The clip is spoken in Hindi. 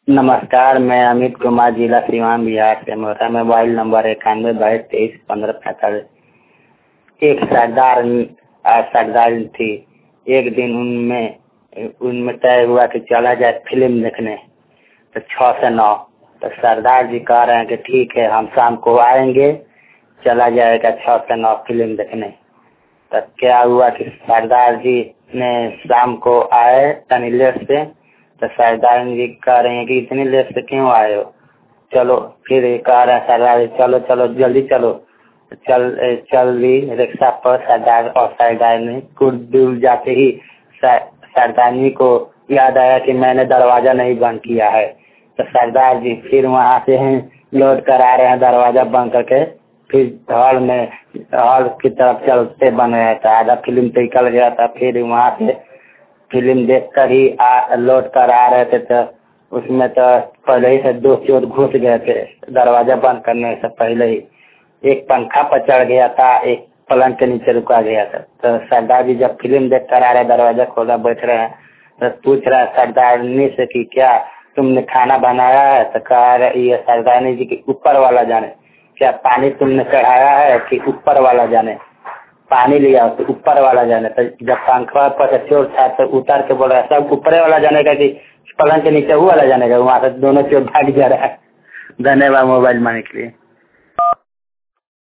नमस्कार, मैं अमित कुमार, जिला सीवान, बिहार से। मेरा मोबाइल नंबर 9122231545। एक सरदार थी। एक दिन उनमें तय हुआ कि चला जाए फिल्म देखने, तो 6 से 9। तो सरदार जी कह रहे हैं कि ठीक है, हम शाम को आएंगे, चला जाएगा 6 से 9 फिल्म देखने। तो क्या हुआ कि सरदार जी ने शाम को आए तनी लेट से। तो सरदार जी कह रहे हैं कि इतनी लेट से क्यों आए हो, चलो। फिर कह रहे हैं सरदार जी, चलो चलो जल्दी चलो। चल दी रिक्शा पर सरदार और सरदारनी। कुछ दूर जाते ही सरदारनी को याद आया कि मैंने दरवाजा नहीं बंद किया है। तो सरदार जी फिर वहां से लौट कर आ रहे हैं दरवाजा बंद करके। फिर हॉल की तरफ चलते बन रहा था। आधा फिल्म तो निकल गया था। फिर वहां से फिल्म देखकर ही लौट कर आ रहे थे, तो उसमें तो पहले ही से 2 चोर घुस गए थे दरवाजा बंद करने से पहले ही। एक पंखा पर चढ़ गया था, एक पलंग के नीचे रुका गया था। तो सरदार जी जब फिल्म देख कर आ रहे, दरवाजा खोला बैठ रहे हैं, तो पूछ रहा है सरदारनी से कि क्या तुमने खाना बनाया है। तो कह रहे ये सरदारनी जी के ऊपर वाला जाने। क्या पानी तुमने चढ़ाया है कि ऊपर वाला जाने। पानी लिया तो ऊपर वाला जाने। तो जब पंखा पर चोर था तो उतर के बोल रहा है सब ऊपर वाला जाने का कि पलंग के नीचे वो वाला जाने का। वहां से दोनों चोर भाग जा रहा है। धन्यवाद मोबाइल मांगने के लिए।